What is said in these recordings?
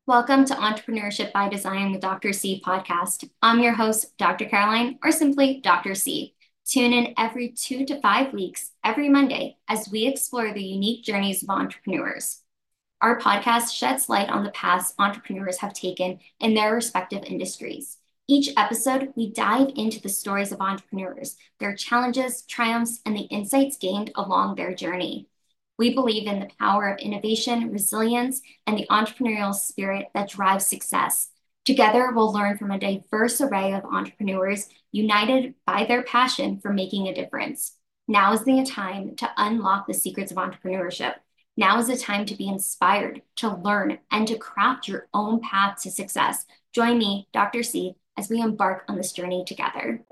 Welcome to Entrepreneurship by Design with Dr. C podcast. I'm your host, Dr. Caroline, or simply Dr. C. Tune in every 2 to 5 weeks, every Monday, as we explore the unique journeys of entrepreneurs. Our podcast sheds light on the paths entrepreneurs have taken in their respective industries. Each episode, we dive into the stories of entrepreneurs, their challenges, triumphs, and the insights gained along their journey. We believe in the power of innovation, resilience, and the entrepreneurial spirit that drives success. Together, we'll learn from a diverse array of entrepreneurs united by their passion for making a difference. Now is the time to unlock the secrets of entrepreneurship. Now is the time to be inspired, to learn, and to craft your own path to success. Join me, Dr. C, as we embark on this journey together.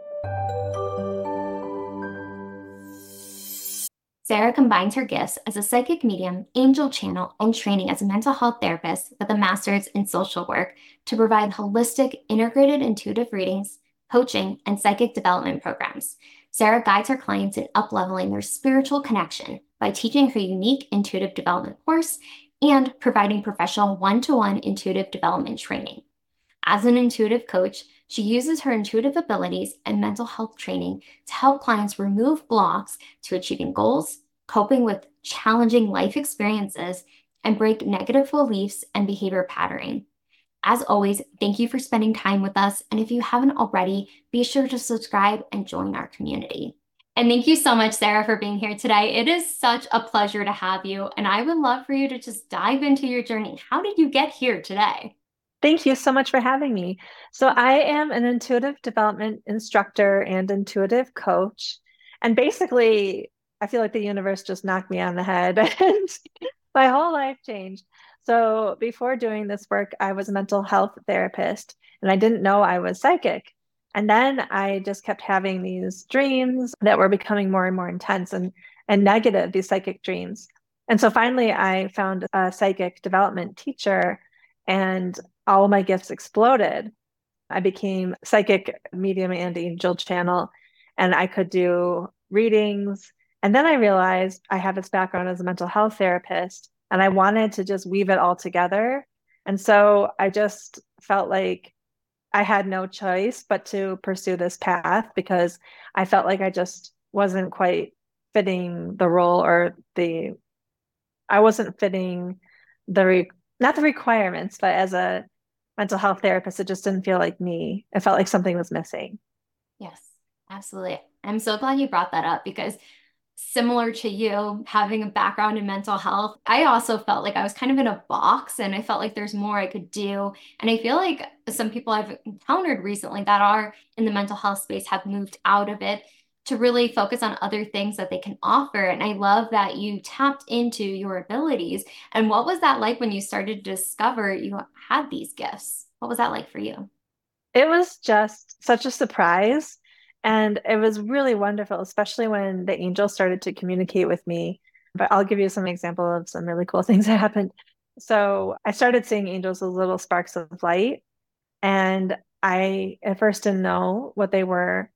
Sarah combines her gifts as a psychic medium, angel channel, and training as a mental health therapist with a master's in social work to provide holistic, integrated intuitive readings, coaching, and psychic development programs. Sarah guides her clients in upleveling their spiritual connection by teaching her unique intuitive development course and providing professional one-to-one intuitive development training. As an intuitive coach, she uses her intuitive abilities and mental health training to help clients remove blocks to achieving goals, coping with challenging life experiences, and break negative beliefs and behavior patterning. As always, thank you for spending time with us. And if you haven't already, be sure to subscribe and join our community. And thank you so much, Sarah, for being here today. It is such a pleasure to have you. And I would love for you to just dive into your journey. How did you get here today? Thank you so much for having me. So, I am an intuitive development instructor and intuitive coach. And basically, I feel like the universe just knocked me on the head and my whole life changed. So, before doing this work, I was a mental health therapist and I didn't know I was psychic. And then I just kept having these dreams that were becoming more and more intense and negative, these psychic dreams. And so finally, I found a psychic development teacher and all of my gifts exploded. I became psychic medium and angel channel, and I could do readings. And then I realized I have this background as a mental health therapist, and I wanted to just weave it all together. And so I just felt like I had no choice but to pursue this path because I felt like I just wasn't quite fitting the role or I wasn't fitting not the requirements, but as a mental health therapist, it just didn't feel like me. It felt like something was missing. Yes, absolutely. I'm so glad you brought that up because similar to you, having a background in mental health, I also felt like I was kind of in a box and I felt like there's more I could do. And I feel like some people I've encountered recently that are in the mental health space have moved out of it to really focus on other things that they can offer. And I love that you tapped into your abilities. And what was that like when you started to discover you had these gifts? What was that like for you? It was just such a surprise. And it was really wonderful, especially when the angel started to communicate with me. But I'll give you some example of some really cool things that happened. So I started seeing angels as little sparks of light. And I at first didn't know what they were.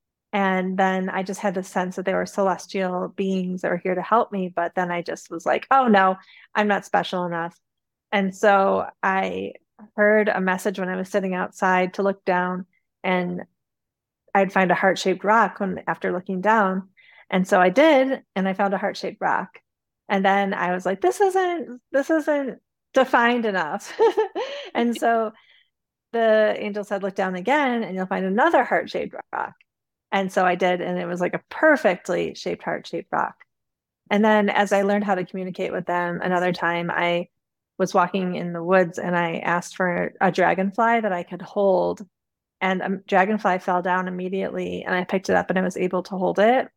And then I just had the sense that they were celestial beings that were here to help me. But then I just was like, oh no, I'm not special enough. And so I heard a message when I was sitting outside to look down and I'd find a heart-shaped rock when after looking down. And so I did, and I found a heart-shaped rock. And then I was like, this isn't defined enough. And so the angel said, look down again, and you'll find another heart-shaped rock. And so I did, and it was like a perfectly shaped heart-shaped rock. And then as I learned how to communicate with them another time, I was walking in the woods and I asked for a dragonfly that I could hold. And a dragonfly fell down immediately and I picked it up and I was able to hold it.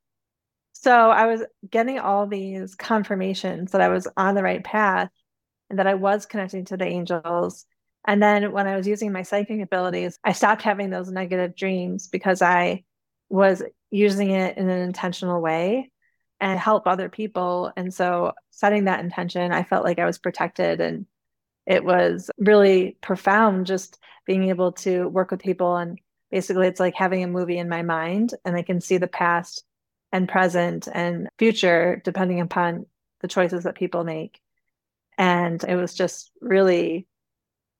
So I was getting all these confirmations that I was on the right path and that I was connecting to the angels. And then when I was using my psychic abilities, I stopped having those negative dreams because I was using it in an intentional way and help other people. And so setting that intention, I felt like I was protected and it was really profound just being able to work with people. And basically, it's like having a movie in my mind, and I can see the past and present and future depending upon the choices that people make. And it was just really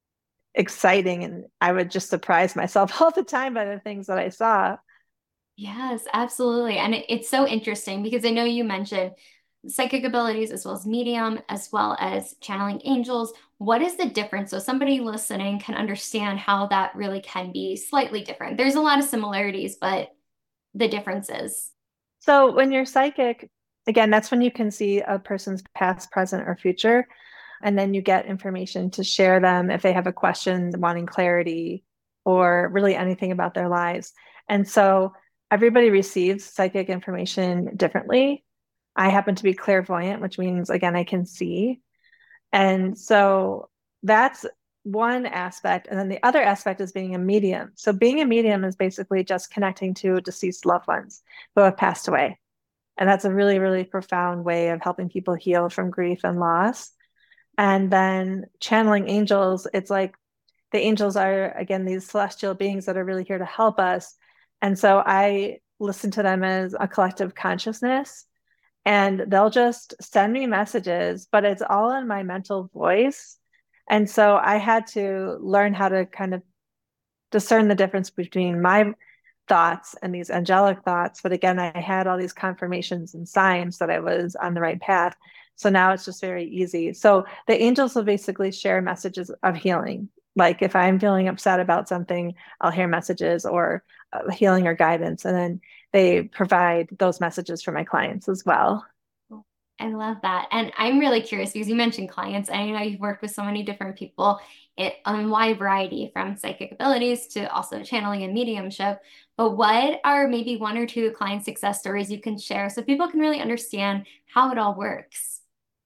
exciting. And I would just surprise myself all the time by the things that I saw. Yes, absolutely. And it's so interesting because I know you mentioned psychic abilities as well as medium, as well as channeling angels. What is the difference? So somebody listening can understand how that really can be slightly different. There's a lot of similarities, but the differences. So when you're psychic, again, that's when you can see a person's past, present, or future. And then you get information to share them if they have a question, wanting clarity, or really anything about their lives. And so everybody receives psychic information differently. I happen to be clairvoyant, which means, again, I can see. And so that's one aspect. And then the other aspect is being a medium. So being a medium is basically just connecting to deceased loved ones who have passed away. And that's a really, really profound way of helping people heal from grief and loss. And then channeling angels, it's like the angels are, again, these celestial beings that are really here to help us. And so I listen to them as a collective consciousness, and they'll just send me messages, but it's all in my mental voice. And so I had to learn how to kind of discern the difference between my thoughts and these angelic thoughts. But again, I had all these confirmations and signs that I was on the right path. So now it's just very easy. So the angels will basically share messages of healing. Like if I'm feeling upset about something, I'll hear messages or healing or guidance. And then they provide those messages for my clients as well. I love that. And I'm really curious because you mentioned clients. I know you've worked with so many different people on a wide variety from psychic abilities to also channeling and mediumship. But what are maybe one or two client success stories you can share so people can really understand how it all works?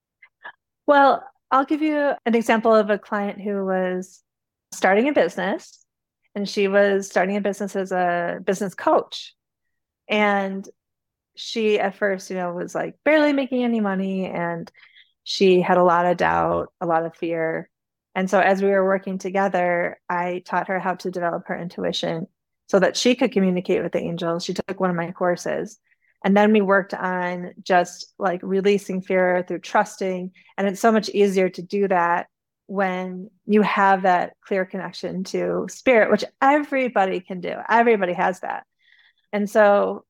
Well, I'll give you an example of a client who was starting a business, and she was starting a business as a business coach. And she at first, was like barely making any money, and she had a lot of doubt, a lot of fear. And so as we were working together, I taught her how to develop her intuition so that she could communicate with the angels. She took one of my courses. And then we worked on just like releasing fear through trusting. And it's so much easier to do that when you have that clear connection to spirit, which everybody can do. Everybody has that. And so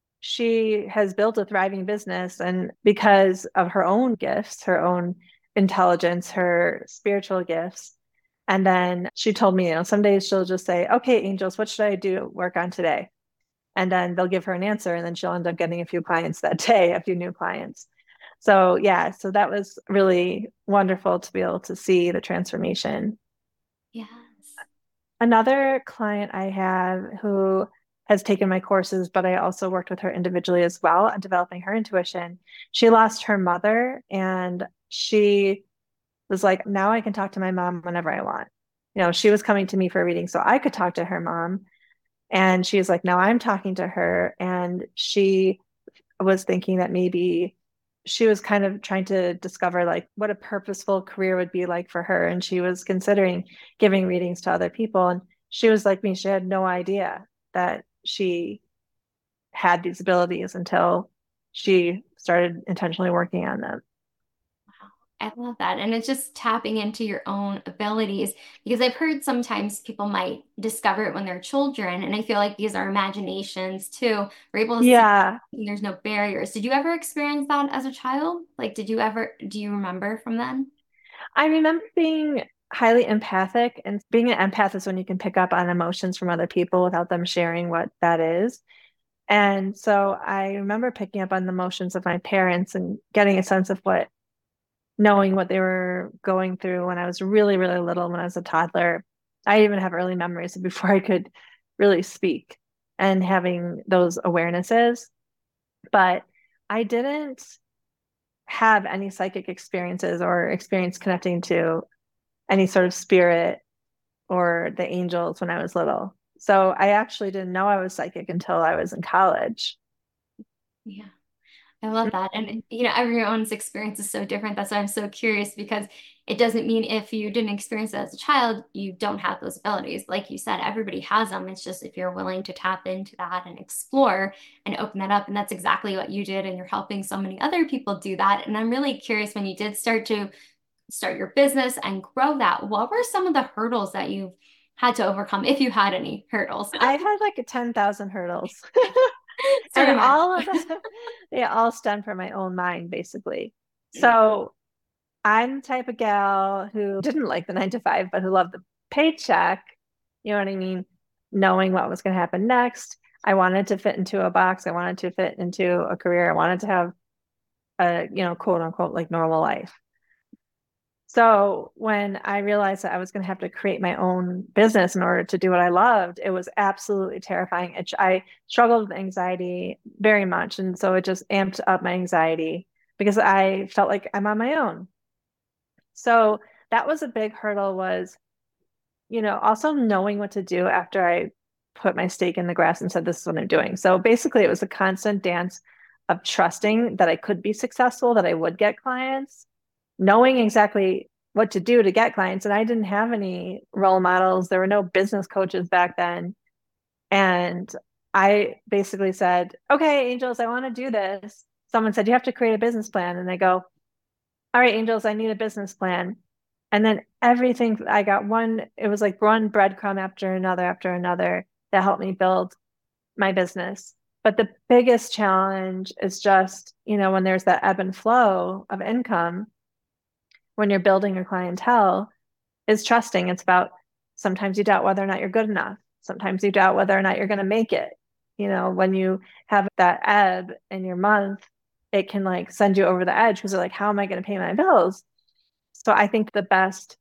she has built a thriving business, and because of her own gifts, her own intelligence, her spiritual gifts. And then she told me, some days she'll just say, okay, angels, what should I do work on today? And then they'll give her an answer, and then she'll end up getting a few clients that day, a few new clients. So yeah, so that was really wonderful to be able to see the transformation. Yes. Another client I have who has taken my courses, but I also worked with her individually as well on developing her intuition. She lost her mother, and she was like, now I can talk to my mom whenever I want. She was coming to me for a reading so I could talk to her mom. And she was like, now I'm talking to her. And she was thinking that maybe she was kind of trying to discover like what a purposeful career would be like for her. And she was considering giving readings to other people. And she was like me, she had no idea that she had these abilities until she started intentionally working on them. I love that. And it's just tapping into your own abilities because I've heard sometimes people might discover it when they're children. And I feel like these are imaginations too. We're able to see Yeah, and there's no barriers. Did you ever experience that as a child? Like, do you remember from then? I remember being highly empathic, and being an empath is when you can pick up on emotions from other people without them sharing what that is. And so I remember picking up on the emotions of my parents and getting a sense of knowing what they were going through when I was really, really little, when I was a toddler. I even have early memories of before I could really speak and having those awarenesses. But I didn't have any psychic experiences or experience connecting to any sort of spirit or the angels when I was little. So I actually didn't know I was psychic until I was in college. Yeah. I love that. And everyone's experience is so different. That's why I'm so curious because it doesn't mean if you didn't experience it as a child, you don't have those abilities. Like you said, everybody has them. It's just if you're willing to tap into that and explore and open that up. And that's exactly what you did. And you're helping so many other people do that. And I'm really curious when you did start to start your business and grow that, what were some of the hurdles that you've had to overcome, if you had any hurdles? I had like a 10,000 hurdles. So And did I. all of them, they all stem from my own mind, basically. So I'm the type of gal who didn't like the 9 to 5, but who loved the paycheck. You know what I mean? Knowing what was going to happen next. I wanted to fit into a box. I wanted to fit into a career. I wanted to have a, quote unquote, like normal life. So when I realized that I was going to have to create my own business in order to do what I loved, it was absolutely terrifying. I struggled with anxiety very much. And so it just amped up my anxiety because I felt like I'm on my own. So that was a big hurdle was, also knowing what to do after I put my stake in the grass and said, this is what I'm doing. So basically, it was a constant dance of trusting that I could be successful, that I would get clients, knowing exactly what to do to get clients. And I didn't have any role models. There were no business coaches back then. And I basically said, okay, Angels, I want to do this. Someone said, you have to create a business plan. And I go, all right, Angels, I need a business plan. And then everything, I got it was like one breadcrumb after another that helped me build my business. But the biggest challenge is just, when there's that ebb and flow of income, when you're building a clientele, is trusting. It's about sometimes you doubt whether or not you're good enough. Sometimes you doubt whether or not you're going to make it. When you have that ebb in your month, it can like send you over the edge because you're like, how am I going to pay my bills? So I think the best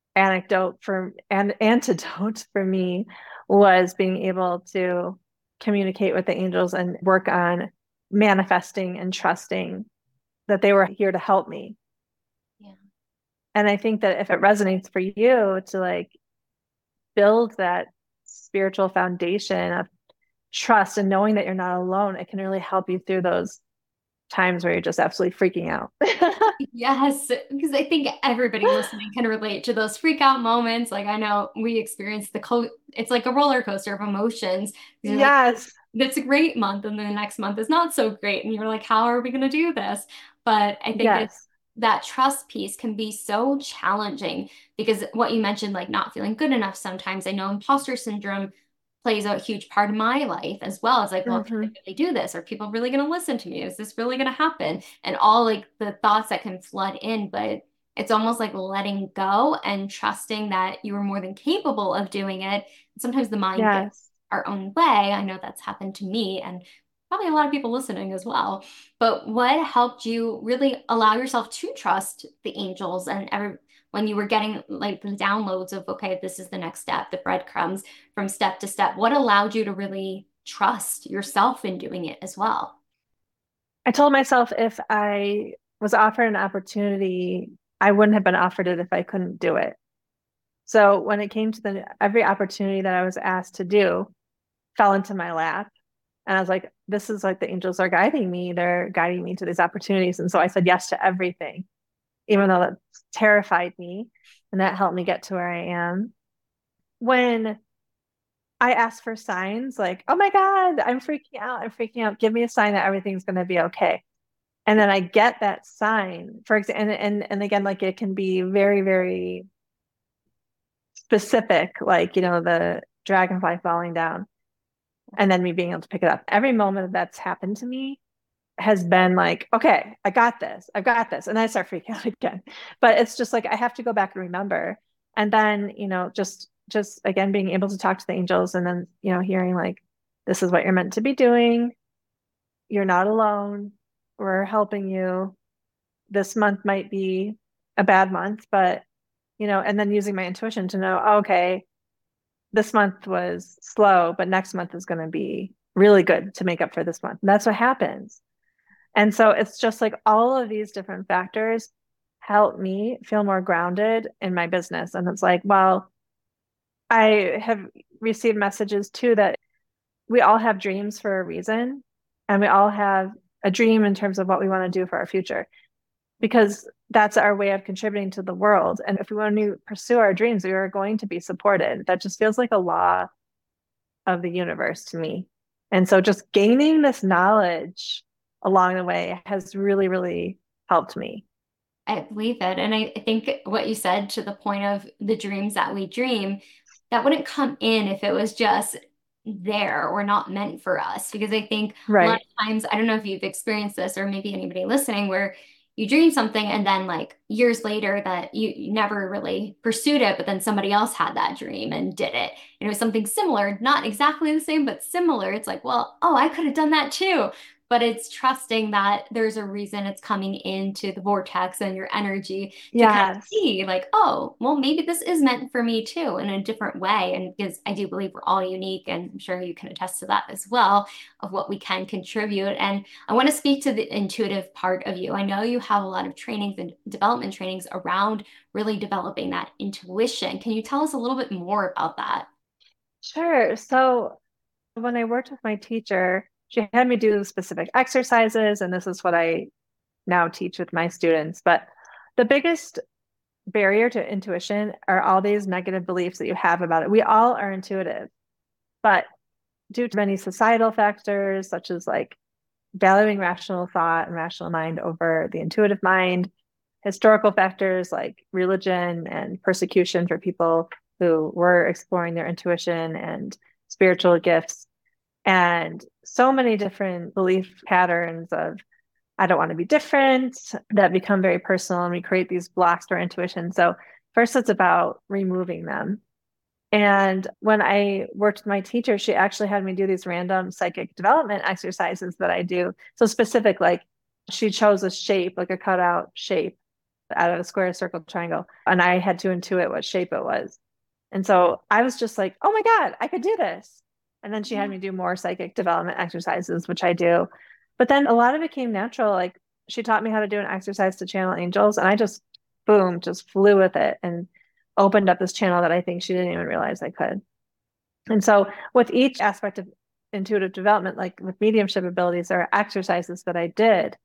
antidote for me was being able to communicate with the angels and work on manifesting and trusting that they were here to help me. Yeah. And I think that if it resonates for you to like build that spiritual foundation of trust and knowing that you're not alone, it can really help you through those times where you're just absolutely freaking out. Yes, because I think everybody listening can relate to those freak out moments. Like I know we experienced it's like a roller coaster of emotions. You're like, Yes. it's a great month, and then the next month is not so great. And you're like, how are we going to do this? But I think Yes. that trust piece can be so challenging because what you mentioned, like not feeling good enough sometimes. I know imposter syndrome plays a huge part of my life as well. It's like, well, can I Mm-hmm. really do this? Are people really going to listen to me? Is this really going to happen? And all like the thoughts that can flood in, but it's almost like letting go and trusting that you are more than capable of doing it. Sometimes the mind gets Yes. our own way. I know that's happened to me and probably a lot of people listening as well. But what helped you really allow yourself to trust the angels and when you were getting like the downloads of, okay, this is the next step, the breadcrumbs from step to step, what allowed you to really trust yourself in doing it as well? I told myself if I was offered an opportunity, I wouldn't have been offered it if I couldn't do it. So when it came to every opportunity that I was asked to do fell into my lap. And I was like, this is like the angels are guiding me. They're guiding me to these opportunities. And so I said yes to everything, even though that terrified me. And that helped me get to where I am. When I asked for signs like, oh my God, I'm freaking out. I'm freaking out. Give me a sign that everything's going to be okay. And then I get that sign, for example, and again, like it can be very, very specific, like, the dragonfly falling down and then me being able to pick it up. Every moment that's happened to me has been like, okay, I got this. I've got this. And then I start freaking out again. But it's just like I have to go back and remember. And then, just again being able to talk to the angels and then, hearing like, this is what you're meant to be doing. You're not alone. We're helping you. This month might be a bad month, but and then using my intuition to know, oh, okay, this month was slow, but next month is going to be really good to make up for this month. And that's what happens. And so it's just like all of these different factors help me feel more grounded in my business. And it's like, well, I have received messages too that we all have dreams for a reason, and we all have a dream in terms of what we want to do for our future, because that's our way of contributing to the world. And if we want to pursue our dreams, we are going to be supported. That just feels like a law of the universe to me. And so just gaining this knowledge along the way has really, really helped me. I believe it. And I think what you said to the point of the dreams that we dream, that wouldn't come in if it was just there or not meant for us. Because I think a lot Right. of times, I don't know if you've experienced this or maybe anybody listening, where you dream something and then like years later that you never really pursued it, but then somebody else had that dream and did it. And it was something similar, not exactly the same, but similar. It's like, well, oh, I could have done that too. But it's trusting that there's a reason it's coming into the vortex and your energy to kind of Yes. see, like, oh, well, maybe this is meant for me too in a different way. And because I do believe we're all unique, and I'm sure you can attest to that as well, of what we can contribute. And I want to speak to the intuitive part of you. I know you have a lot of trainings and development trainings around really developing that intuition. Can you tell us a little bit more about that? Sure. So when I worked with my teacher, she had me do specific exercises, and this is what I now teach with my students. But the biggest barrier to intuition are all these negative beliefs that you have about it. We all are intuitive, but due to many societal factors, such as like valuing rational thought and rational mind over the intuitive mind, historical factors like religion and persecution for people who were exploring their intuition and spiritual gifts, and so many different belief patterns of I don't want to be different that become very personal, and we create these blocks to our intuition. So first it's about removing them. And when I worked with my teacher, she actually had me do these random psychic development exercises that I do. So specific, like she chose a shape, like a cutout shape out of a square, circle, triangle, and I had to intuit what shape it was. And so I was just like, oh my God, I could do this. And then she had me do more psychic development exercises, which I do. But then a lot of it came natural. Like she taught me how to do an exercise to channel angels, and I just, boom, just flew with it and opened up this channel that I think she didn't even realize I could. And so with each aspect of intuitive development, like with mediumship abilities, there are exercises that I did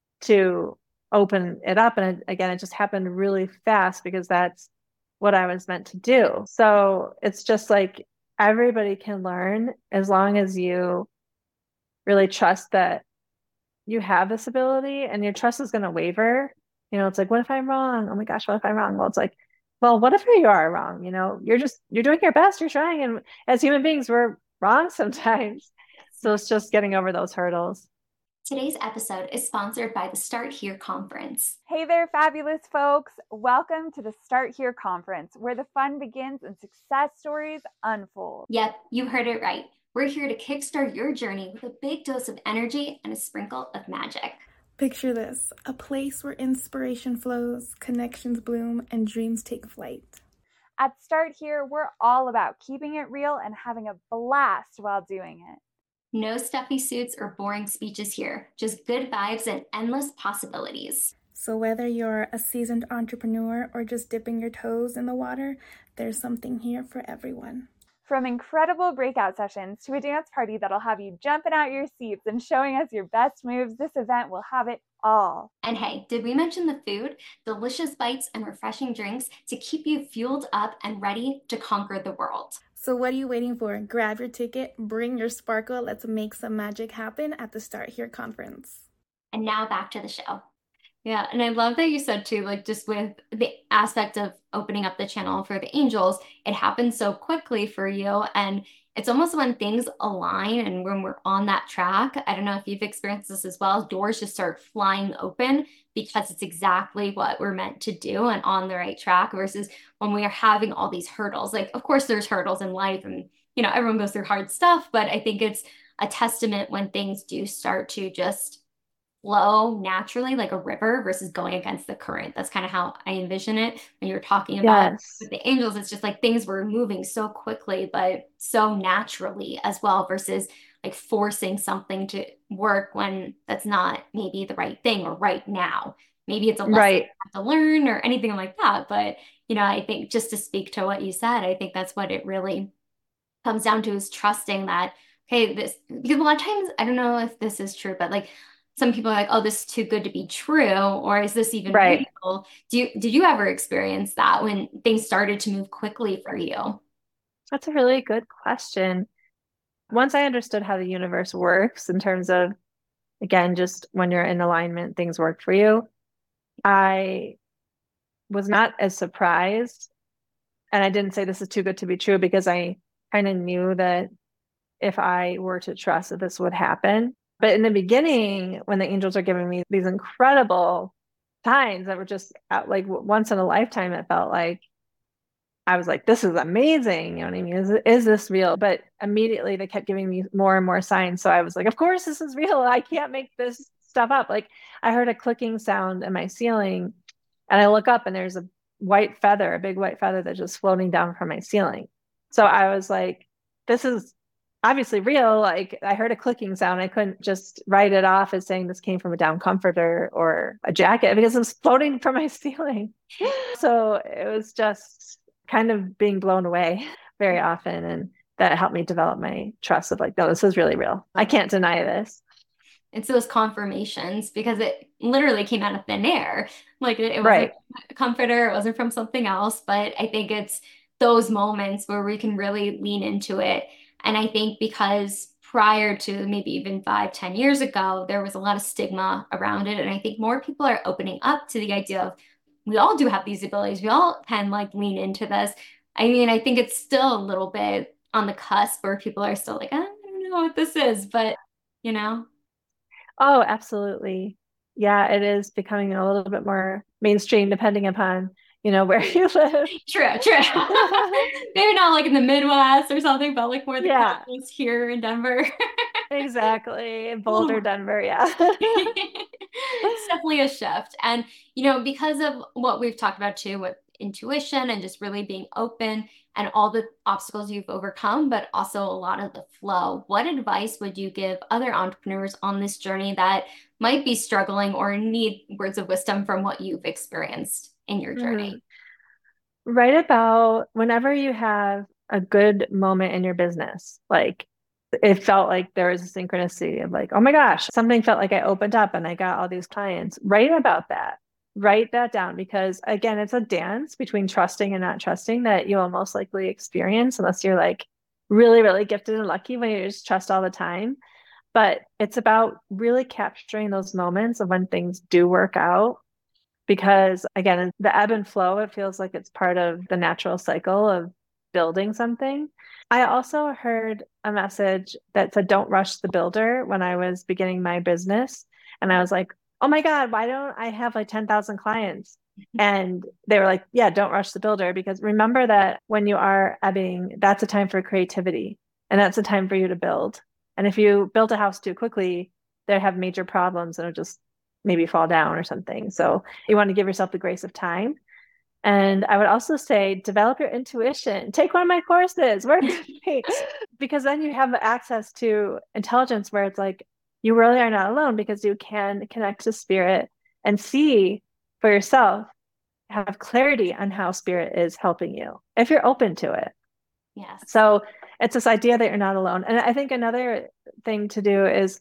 to open it up. And again, it just happened really fast because that's what I was meant to do. So it's just like everybody can learn as long as you really trust that you have this ability, and your trust is going to waver. It's like, what if I'm wrong? Oh my gosh, what if I'm wrong? Well, it's like, well, what if you are wrong? You're doing your best, you're trying. And as human beings, we're wrong sometimes. So it's just getting over those hurdles. Today's episode is sponsored by the Start Here Conference. Hey there, fabulous folks. Welcome to the Start Here Conference, where the fun begins and success stories unfold. Yep, you heard it right. We're here to kickstart your journey with a big dose of energy and a sprinkle of magic. Picture this, a place where inspiration flows, connections bloom, and dreams take flight. At Start Here, we're all about keeping it real and having a blast while doing it. No stuffy suits or boring speeches here, just good vibes and endless possibilities. So whether you're a seasoned entrepreneur or just dipping your toes in the water, there's something here for everyone. From incredible breakout sessions to a dance party that'll have you jumping out your seats and showing us your best moves, this event will have it all. And hey, did we mention the food? Delicious bites and refreshing drinks to keep you fueled up and ready to conquer the world. So what are you waiting for? Grab your ticket, bring your sparkle, let's make some magic happen at the Start Here Conference. And now back to the show. Yeah, and I love that you said too, like just with the aspect of opening up the channel for the angels, it happens so quickly for you. And it's almost when things align and when we're on that track. I don't know if you've experienced this as well, doors just start flying open because it's exactly what we're meant to do and on the right track versus when we are having all these hurdles. Like, of course, there's hurdles in life and, everyone goes through hard stuff, but I think it's a testament when things do start to just flow naturally like a river versus going against the current. That's kind of how I envision it when you're talking about Yes. with the angels. It's just like things were moving so quickly, but so naturally as well, versus like forcing something to work when that's not maybe the right thing or right now. Maybe it's a lesson Right. you have to learn or anything like that. But, I think just to speak to what you said, I think that's what it really comes down to is trusting that, hey, this, because a lot of times, I don't know if this is true, but like some people are like, oh, this is too good to be true, or is this even Right. real? Did you ever experience that when things started to move quickly for you? That's a really good question. Once I understood how the universe works in terms of, again, just when you're in alignment, things work for you. I was not as surprised. And I didn't say this is too good to be true because I kind of knew that if I were to trust that this would happen. But in the beginning, when the angels are giving me these incredible signs that were just like once in a lifetime, it felt like I was like, this is amazing. You know what I mean? Is this real? But immediately they kept giving me more and more signs. So I was like, of course this is real. I can't make this stuff up. Like I heard a clicking sound in my ceiling and I look up and there's a white feather, a big white feather that's just floating down from my ceiling. So I was like, this is obviously real. Like I heard a clicking sound. I couldn't just write it off as saying this came from a down comforter or a jacket because it was floating from my ceiling. So it was just kind of being blown away very often. And that helped me develop my trust of like, no, this is really real. I can't deny this. It's those confirmations because it literally came out of thin air. Like it wasn't Right. a comforter, it wasn't from something else. But I think it's those moments where we can really lean into it. And I think because prior to maybe even 5, 10 years ago, there was a lot of stigma around it. And I think more people are opening up to the idea of we all do have these abilities. We all can like lean into this. I mean, I think it's still a little bit on the cusp where people are still like, I don't know what this is, but you know. Oh, absolutely. Yeah, it is becoming a little bit more mainstream depending upon, where you live. True, true. Maybe not like in the Midwest or something, but like more the Yeah, coast here in Denver. exactly. A little Boulder, more. Denver, yeah. It's definitely a shift. And, because of what we've talked about too, with intuition and just really being open and all the obstacles you've overcome, but also a lot of the flow, what advice would you give other entrepreneurs on this journey that might be struggling or need words of wisdom from what you've experienced in your Mhm. journey? Right about whenever you have a good moment in your business, like it felt like there was a synchronicity of like, oh my gosh, something felt like I opened up and I got all these clients. Write about that. Write that down because again, it's a dance between trusting and not trusting that you'll most likely experience unless you're like really, really gifted and lucky when you just trust all the time. But it's about really capturing those moments of when things do work out because again, the ebb and flow, it feels like it's part of the natural cycle of building something. I also heard a message that said, don't rush the builder when I was beginning my business. And I was like, oh my God, why don't I have like 10,000 clients? And they were like, yeah, don't rush the builder because remember that when you are ebbing, that's a time for creativity and that's a time for you to build. And if you build a house too quickly, they have major problems and it'll just maybe fall down or something. So you want to give yourself the grace of time. And I would also say develop your intuition. Take one of my courses, work with me, because then you have access to intelligence where it's like you really are not alone because you can connect to spirit and see for yourself, have clarity on how spirit is helping you if you're open to it. Yes. So it's this idea that you're not alone. And I think another thing to do is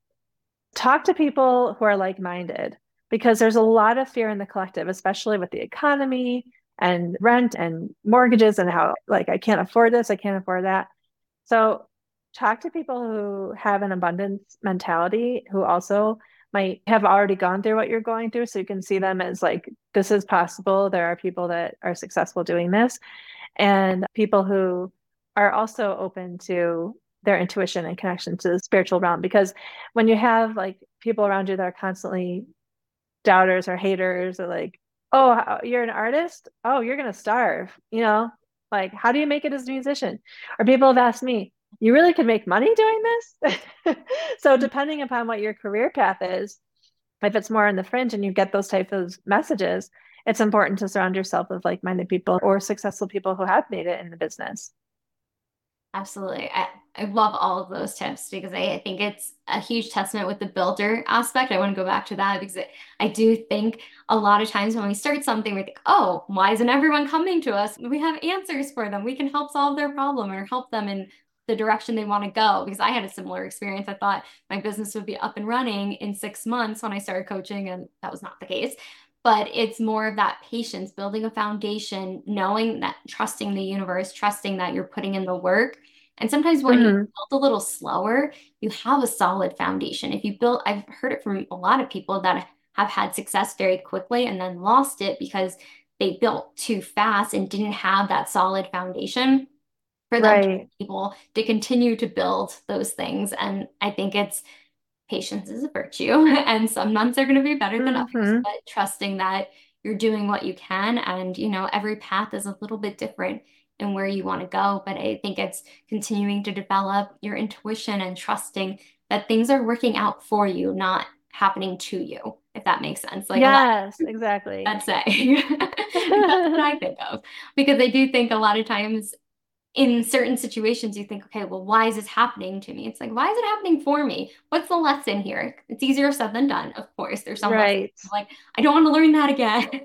talk to people who are like-minded because there's a lot of fear in the collective, especially with the economy and rent and mortgages and how like I can't afford this, I can't afford that. So talk to people who have an abundance mentality who also might have already gone through what you're going through so you can see them as like this is possible. There are people that are successful doing this and people who are also open to their intuition and connection to the spiritual realm. Because when you have like people around you that are constantly doubters or haters or like, oh, you're an artist? Oh, you're going to starve, like, how do you make it as a musician? Or people have asked me, you really could make money doing this? So depending upon what your career path is, if it's more on the fringe and you get those types of messages, it's important to surround yourself with like-minded people or successful people who have made it in the business. Absolutely. I love all of those tips because I think it's a huge testament with the builder aspect. I want to go back to that because I do think a lot of times when we start something, we think, oh, why isn't everyone coming to us? We have answers for them. We can help solve their problem or help them in the direction they want to go. Because I had a similar experience. I thought my business would be up and running in 6 months when I started coaching, and that was not the case. But it's more of that patience, building a foundation, knowing that, trusting the universe, trusting that you're putting in the work. And sometimes when you Mhm. build a little slower, you have a solid foundation. If you build, I've heard it from a lot of people that have had success very quickly and then lost it because they built too fast and didn't have that solid foundation for them to Right. be able to continue to build those things. And I think it's patience is a virtue, and some months are going to be better than others, Hmm. but trusting that you're doing what you can. And, every path is a little bit different in where you want to go. But I think it's continuing to develop your intuition and trusting that things are working out for you, not happening to you, if that makes sense. Like a lot Yes, exactly. of say. That's what I think of. Because I do think a lot of times in certain situations, you think, okay, well, why is this happening to me? It's like, why is it happening for me? What's the lesson here? It's easier said than done, of course. There's some lessons Right. like, I don't want to learn that again.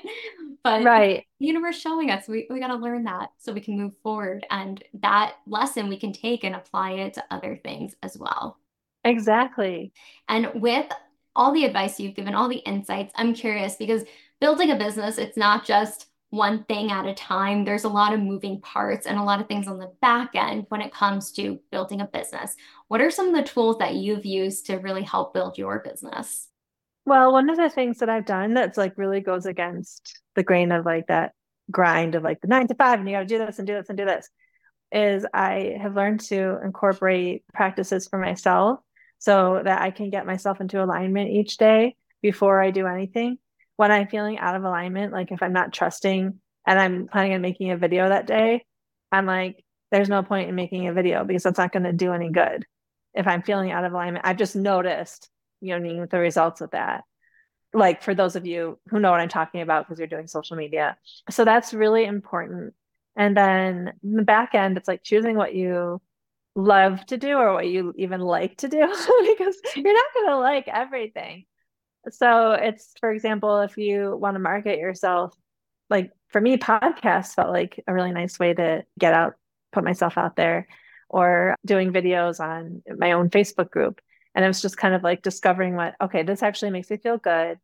But Right. the universe showing us we got to learn that so we can move forward. And that lesson we can take and apply it to other things as well. Exactly. And with all the advice you've given, all the insights, I'm curious because building a business, it's not just one thing at a time. There's a lot of moving parts and a lot of things on the back end when it comes to building a business. What are some of the tools that you've used to really help build your business? Well, one of the things that I've done that's like really goes against the grain of like that grind of like the 9 to 5 and you got to do this and do this and do this is I have learned to incorporate practices for myself so that I can get myself into alignment each day before I do anything. When I'm feeling out of alignment, like if I'm not trusting and I'm planning on making a video that day, I'm like, there's no point in making a video because that's not going to do any good. If I'm feeling out of alignment, I've just noticed, the results of that. Like for those of you who know what I'm talking about because you're doing social media. So that's really important. And then in the back end, it's like choosing what you love to do or what you even like to do because you're not going to like everything. So it's, for example, if you want to market yourself, like for me, podcasts felt like a really nice way to get out, put myself out there, or doing videos on my own Facebook group. And it was just kind of like discovering okay, this actually makes me feel good.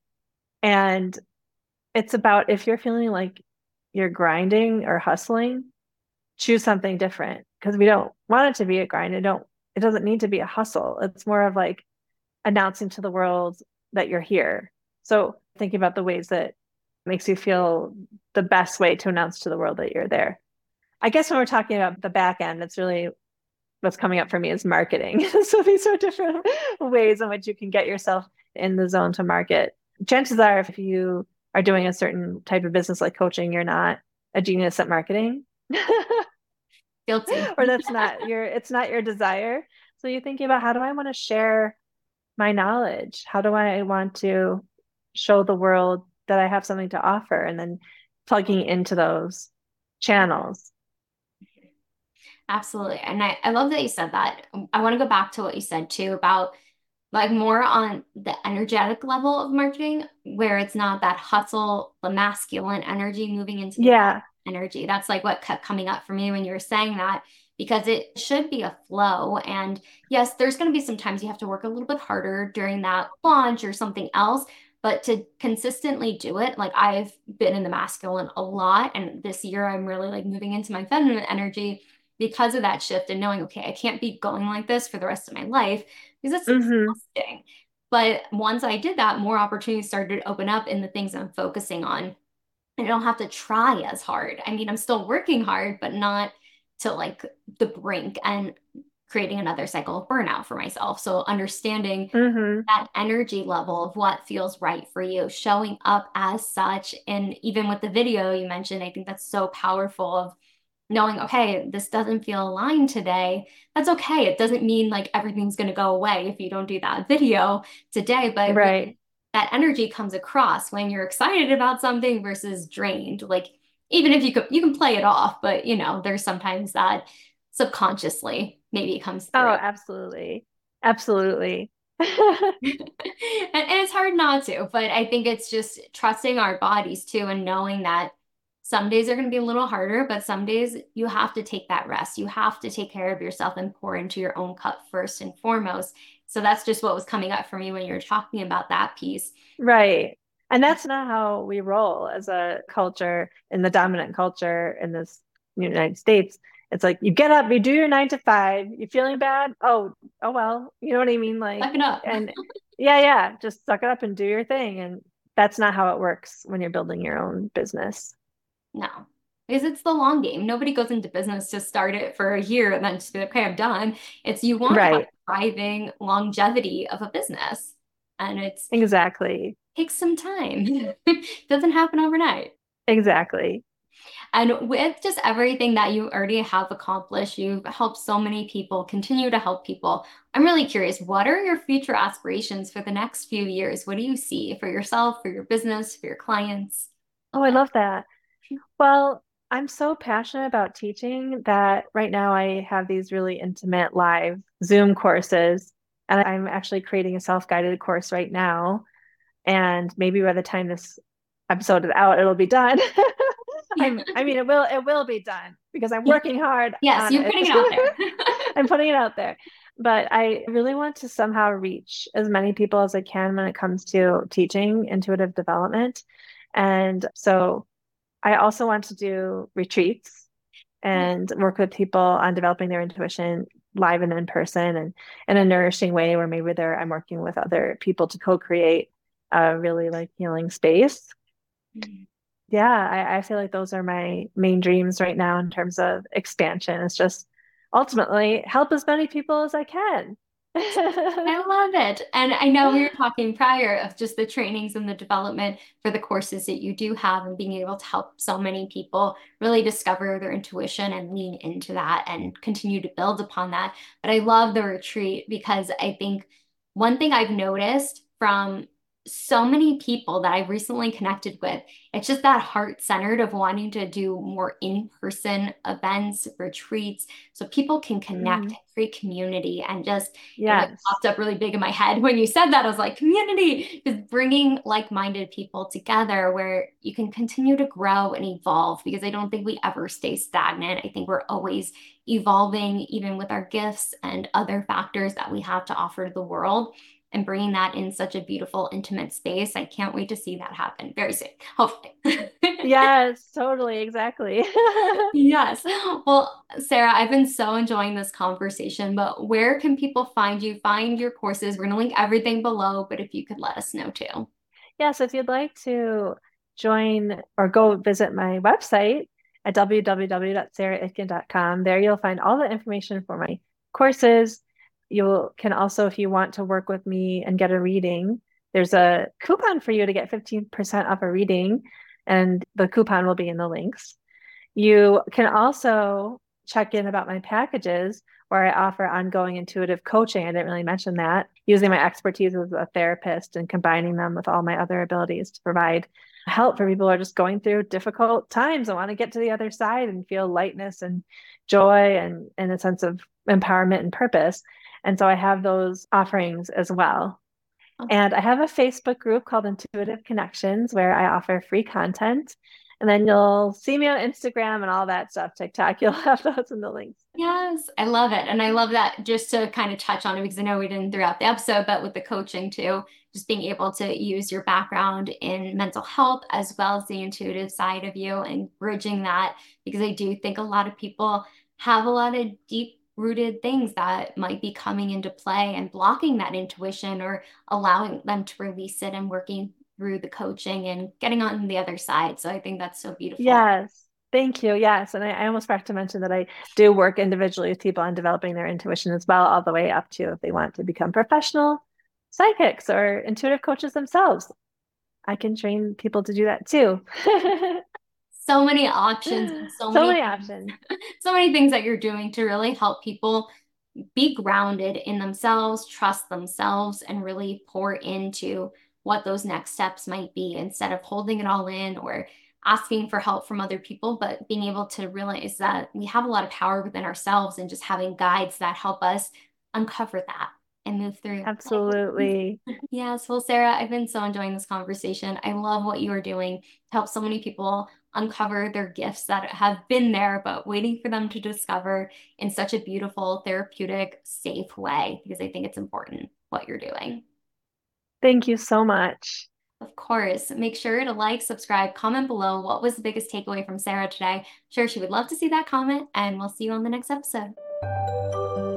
And it's about if you're feeling like you're grinding or hustling, choose something different because we don't want it to be a grind. It doesn't need to be a hustle. It's more of like announcing to the world that you're here. So thinking about the ways that makes you feel the best way to announce to the world that you're there. I guess when we're talking about the back end, it's really what's coming up for me is marketing. So these are different ways in which you can get yourself in the zone to market. Chances are, if you are doing a certain type of business like coaching, you're not a genius at marketing. Guilty. Or it's not your desire. So you're thinking about how do I want to share my knowledge? How do I want to show the world that I have something to offer? And then plugging into those channels. Absolutely. And I love that you said that. I want to go back to what you said too about like more on the energetic level of marketing, where it's not that hustle, the masculine energy moving into the Yeah. energy. That's like what kept coming up for me when you were saying that, because it should be a flow. And yes, there's going to be some times you have to work a little bit harder during that launch or something else. But to consistently do it, like I've been in the masculine a lot. And this year I'm really like moving into my feminine energy because of that shift and knowing, okay, I can't be going like this for the rest of my life because it's Mm-hmm. exhausting. But once I did that, more opportunities started to open up in the things I'm focusing on. And I don't have to try as hard. I mean, I'm still working hard, but not to like the brink and creating another cycle of burnout for myself. So understanding Mm-hmm. that energy level of what feels right for you, showing up as such. And even with the video you mentioned, I think that's so powerful of knowing, okay, this doesn't feel aligned today. That's okay. It doesn't mean like everything's going to go away if you don't do that video today, but Right. that energy comes across when you're excited about something versus drained. Like even if you can play it off, but there's sometimes that subconsciously maybe it comes Oh, through. absolutely. Absolutely. And it's hard not to, but I think it's just trusting our bodies too and knowing that some days are going to be a little harder, but some days you have to take that rest. You have to take care of yourself and pour into your own cup first and foremost. So that's just what was coming up for me when you were talking about that piece. Right. And that's not how we roll as a culture in the dominant culture in this United States. It's like you get up, you do your 9 to 5, you feeling bad? Oh well, you know what I mean? Like, Suck it up. and Yeah. Just suck it up and do your thing. And that's not how it works when you're building your own business. No, because it's the long game. Nobody goes into business to start it for a year and then just be like, okay, I'm done. It's you want that Right. thriving longevity of a business. And Exactly. takes some time. It doesn't happen overnight. Exactly. And with just everything that you already have accomplished, you've helped so many people, continue to help people. I'm really curious, what are your future aspirations for the next few years? What do you see for yourself, for your business, for your clients? Oh, I love that. Well, I'm so passionate about teaching that right now I have these really intimate live Zoom courses, and I'm actually creating a self-guided course right now. And maybe by the time this episode is out, it'll be done. I mean, it will be done because I'm working hard Yes, on you're it. putting it out there. I'm putting it out there. But I really want to somehow reach as many people as I can when it comes to teaching intuitive development. And so I also want to do retreats and work with people on developing their intuition live and in person and in a nourishing way where maybe I'm working with other people to co-create a really like healing space. Yeah, I feel like those are my main dreams right now in terms of expansion. It's just ultimately help as many people as I can. I love it. And I know we were talking prior of just the trainings and the development for the courses that you do have and being able to help so many people really discover their intuition and lean into that and continue to build upon that. But I love the retreat because I think one thing I've noticed from so many people that I've recently connected with, it's just that heart-centered of wanting to do more in-person events, retreats, so people can connect, Mhm. create community, and just it Yes. popped up really big in my head when you said that. I was like, community is bringing like-minded people together where you can continue to grow and evolve because I don't think we ever stay stagnant. I think we're always evolving, even with our gifts and other factors that we have to offer to the world and bringing that in such a beautiful, intimate space. I can't wait to see that happen very soon, hopefully. Yes, totally, exactly. Yes. Well, Sarah, I've been so enjoying this conversation, but where can people find you, find your courses? We're going to link everything below, but if you could let us know too. Yeah, so if you'd like to join or go visit my website at www.sarahitkin.com, there you'll find all the information for my courses. You can also, if you want to work with me and get a reading, there's a coupon for you to get 15% off a reading, and the coupon will be in the links. You can also check in about my packages where I offer ongoing intuitive coaching. I didn't really mention that, using my expertise as a therapist and combining them with all my other abilities to provide help for people who are just going through difficult times and want to get to the other side and feel lightness and joy and a sense of empowerment and purpose. And so I have those offerings as well. And I have a Facebook group called Intuitive Connections where I offer free content. And then you'll see me on Instagram and all that stuff, TikTok. You'll have those in the links. Yes, I love it. And I love that just to kind of touch on it because I know we didn't throughout the episode, but with the coaching too, just being able to use your background in mental health as well as the intuitive side of you and bridging that because I do think a lot of people have a lot of deep rooted things that might be coming into play and blocking that intuition or allowing them to release it and working through the coaching and getting on the other side. So I think that's so beautiful. Yes. Thank you. Yes. And I almost forgot to mention that I do work individually with people on developing their intuition as well, all the way up to if they want to become professional psychics or intuitive coaches themselves. I can train people to do that too. So many options and so So many many things, options. so many things that you're doing to really help people be grounded in themselves, trust themselves, and really pour into what those next steps might be instead of holding it all in or asking for help from other people, but being able to realize that we have a lot of power within ourselves and just having guides that help us uncover that and move through life. Absolutely. Yes, well, Sarah, I've been so enjoying this conversation. I love what you are doing to help so many people uncover their gifts that have been there, but waiting for them to discover in such a beautiful, therapeutic, safe way, because I think it's important what you're doing. Thank you so much. Of course, make sure to like, subscribe, comment below. What was the biggest takeaway from Sarah today? I'm sure she would love to see that comment, and we'll see you on the next episode.